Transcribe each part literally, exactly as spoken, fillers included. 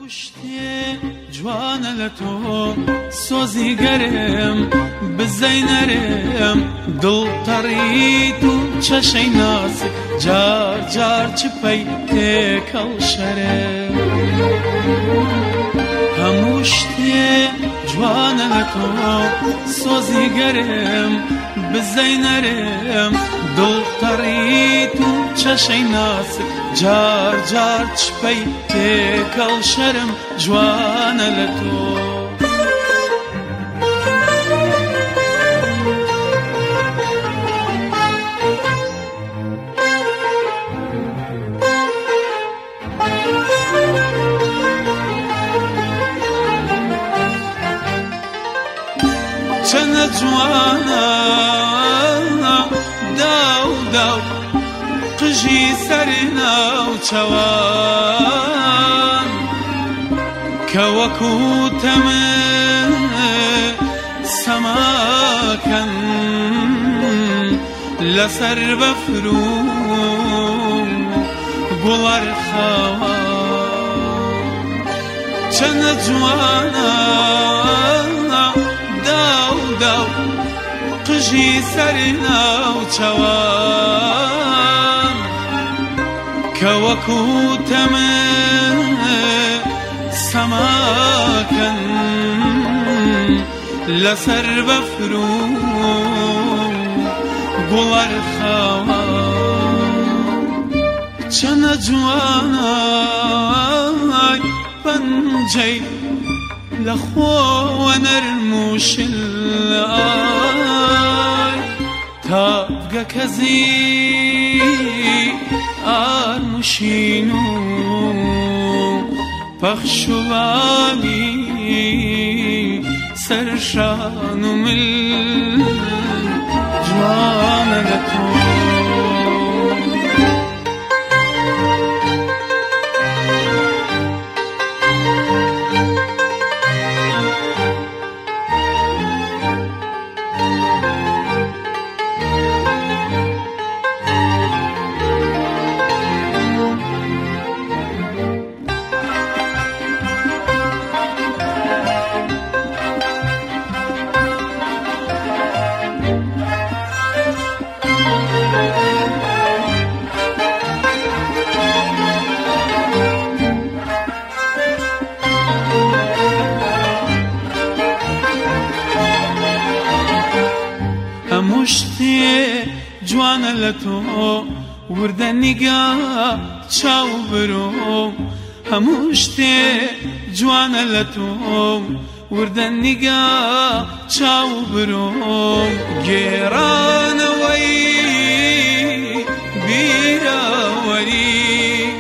مشتی جوان لتو سوزی گرم بزینرم دل طریتو چشی ناس جار جار چپی تکل شرم هموشتی جوان لتو سوزی گرم بزینرم دل طریتو چشی ناس جار جار چپی تکل شرم جوان لتو چنه جوانا داو داو قژی سەرنا و چەوان کە وەکو تەمە سەماکەن لەسەر بەفر و گوڵەر خاوان چەنە جوانە داو داو قژی سەرنا و چەوان کە وەکو تەمە سەماکەن لەسەر بەفر و گوڵەر خاوان چەنە جوانای پەنجەی لە خۆوە نەرم و شلای تابگە کەزی ئارمشین و پەخش و بامی سەرشان و مل جوانە لە تۆ مشتی جوانە لە تۆ وردە نیگا چاو برۆ هەموو شتێ جوانە لە تۆ وردە نیگا چاو برۆ گێڕانەوەی بیراوەری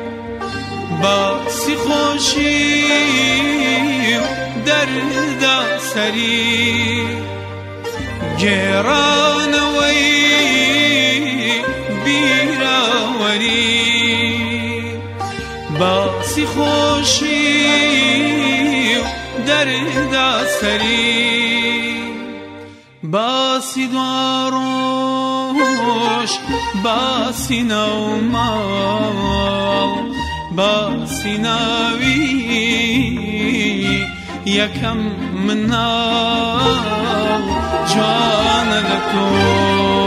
باسی خۆشی و دەردا سەری گێڕانەوەی بیراوەری باسی خۆشی و دەردا سەری باسی دواڕۆژ باسی ناوماڵ باسی ناوی یەکەم مناڵ جوانە لە تۆ